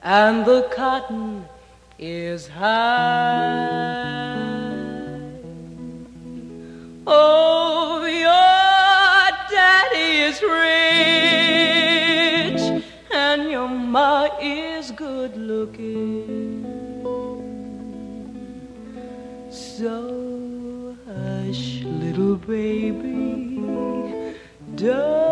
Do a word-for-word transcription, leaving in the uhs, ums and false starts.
and the cotton is high. Oh, your daddy is rich and your ma is good looking. So hush, little baby, don't